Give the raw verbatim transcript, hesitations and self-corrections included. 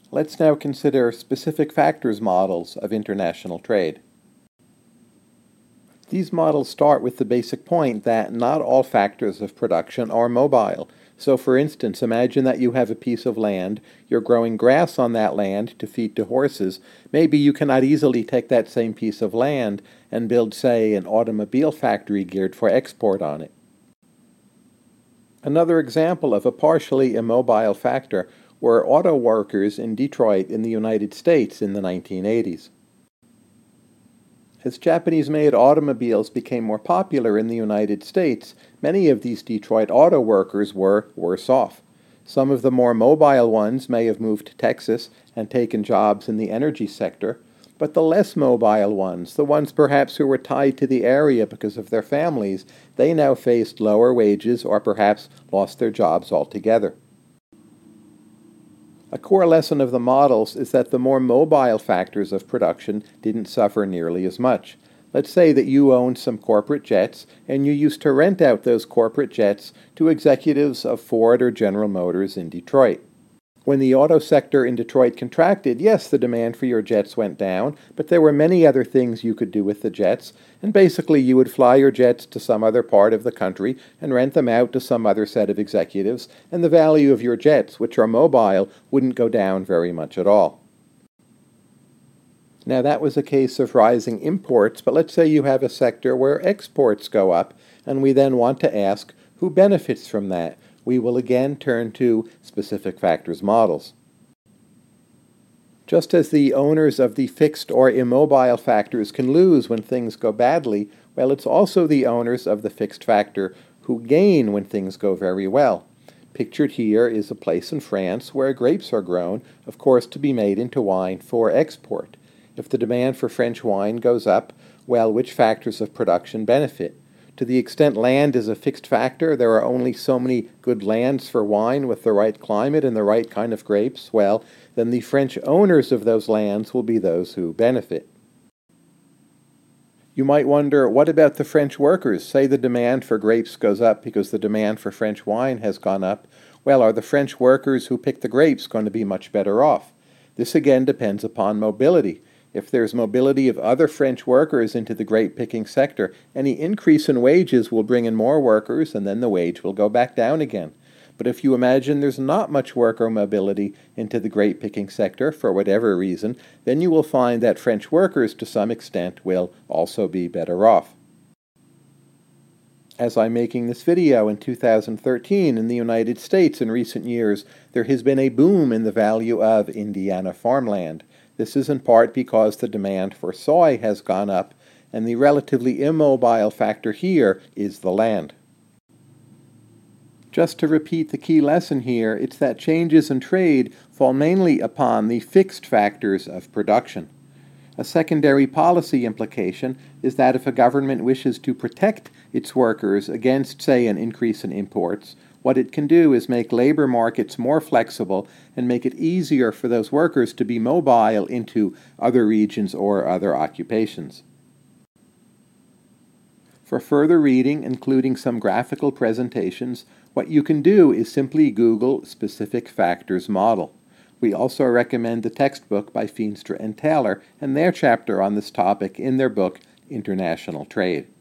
Let's now consider specific factors models of international trade. These models start with the basic point that not all factors of production are mobile. So for instance, imagine that you have a piece of land, you're growing grass on that land to feed to horses. Maybe you cannot easily take that same piece of land and build, say, an automobile factory geared for export on it. Another example of a partially immobile factor were auto workers in Detroit in the United States in the nineteen eighties. As Japanese-made automobiles became more popular in the United States, many of these Detroit auto workers were worse off. Some of the more mobile ones may have moved to Texas and taken jobs in the energy sector, but the less mobile ones, the ones perhaps who were tied to the area because of their families, they now faced lower wages or perhaps lost their jobs altogether. A core lesson of the models is that the more mobile factors of production didn't suffer nearly as much. Let's say that you owned some corporate jets and you used to rent out those corporate jets to executives of Ford or General Motors in Detroit. When the auto sector in Detroit contracted, yes, the demand for your jets went down, but there were many other things you could do with the jets, and basically you would fly your jets to some other part of the country and rent them out to some other set of executives, and the value of your jets, which are mobile, wouldn't go down very much at all. Now that was a case of rising imports, but let's say you have a sector where exports go up, and we then want to ask who benefits from that. We will again turn to specific factors models. Just as the owners of the fixed or immobile factors can lose when things go badly, well, it's also the owners of the fixed factor who gain when things go very well. Pictured here is a place in France where grapes are grown, of course, to be made into wine for export. If the demand for French wine goes up, well, which factors of production benefit? To the extent land is a fixed factor, there are only so many good lands for wine with the right climate and the right kind of grapes, well, then the French owners of those lands will be those who benefit. You might wonder, what about the French workers? Say the demand for grapes goes up because the demand for French wine has gone up. Well, are the French workers who pick the grapes going to be much better off? This again depends upon mobility. If there's mobility of other French workers into the grape-picking sector, any increase in wages will bring in more workers, and then the wage will go back down again. But if you imagine there's not much worker mobility into the grape-picking sector, for whatever reason, then you will find that French workers, to some extent, will also be better off. As I'm making this video in two thousand thirteen in the United States in recent years, there has been a boom in the value of Indiana farmland. This is in part because the demand for soy has gone up, and the relatively immobile factor here is the land. Just to repeat the key lesson here, it's that changes in trade fall mainly upon the fixed factors of production. A secondary policy implication is that if a government wishes to protect its workers against, say, an increase in imports, what it can do is make labor markets more flexible and make it easier for those workers to be mobile into other regions or other occupations. For further reading, including some graphical presentations, what you can do is simply Google Specific Factors Model. We also recommend the textbook by Feenstra and Taylor and their chapter on this topic in their book, International Trade.